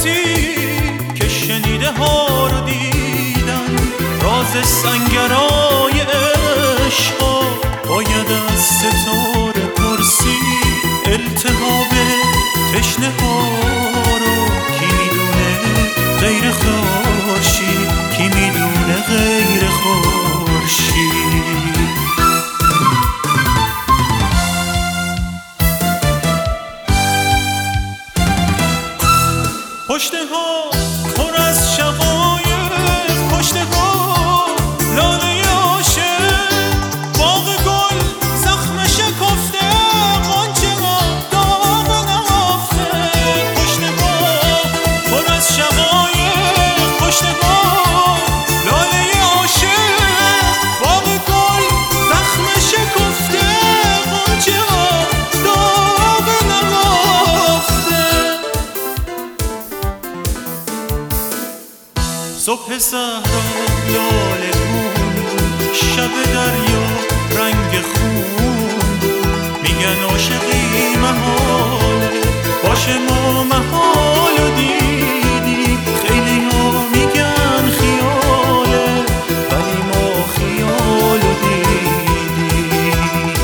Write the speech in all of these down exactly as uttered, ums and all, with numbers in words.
بپرسی که شنیده ها رو دیدن. راز سنگرای عشقا باید از ستاره پرسی. التهاب تشنه ها رو کی میدونه غیر خورشید، کی میدونه غیر خورشید. پشته ها پر از شقایق، پشته ها لاله عاشق، باغ گل زخم شکفته، غنچه ها داغ نهفته. پشته ها پر از شقایق، پشته ها لاله عاشق، باغ گل زخم شکفته، غنچه ها داغ نهفته. صبح صحرا لاله گون، شب دریا رنگ خون. میگن عاشقی محاله، باشه ما محالو دیدیم. خیلی ها میگن خیاله، ولی ما خیالو دیدیم.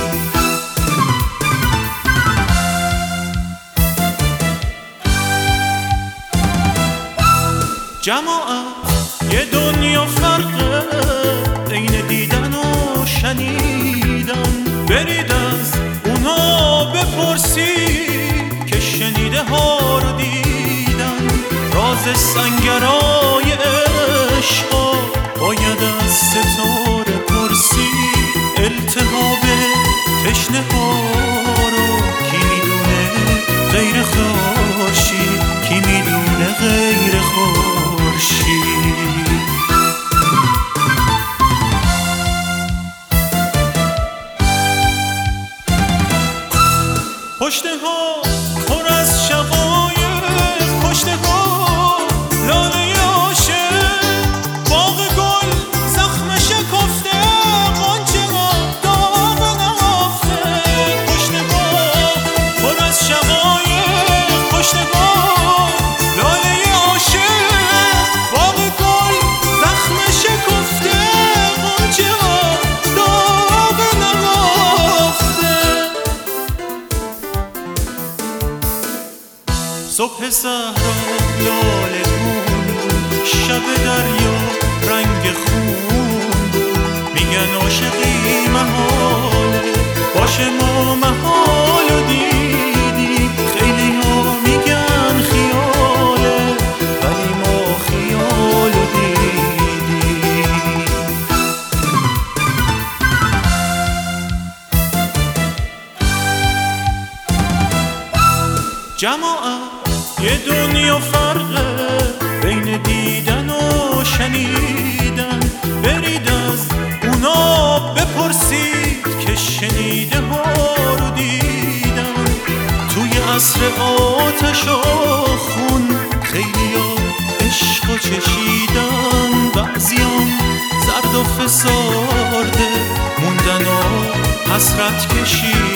جماعت یه دنیا فرقه بین دیدن و شنیدن. برید از اونا بپرسی که شنیده ها رو دیدن. راز سنگرای عشقا باید از ستاره پرسی. التهاب تشنه ها رو کی میدونه غیر خورشید، کی میدونه غیر خورشید. پشته ها پر از شقایق، پشته ها لاله عاشق، باغ گل زخم شکفته، غنچه ها داغ نهفته. پشته ها پر از شقایق، پشته ها لاله عاشق، باغ گل زخم شکفته، غنچه ها داغ نهفته. صبح صحرا لاله گون، شب دریا رنگ خون. میگن عاشقی محاله، باشه ما محالو دیدیم. خیلی ها میگن خیاله، ولی ما خیالو دیدیم. جماعت یه دنیا فرقه بین دیدن و شنیدن. برید از اونا بپرسید که شنیده ها رو دیدن. توی عصر آتش و خون خیلیا عشق و چشیدن. بعضیام زرد و فسارده موندن و حسرت کشیدن.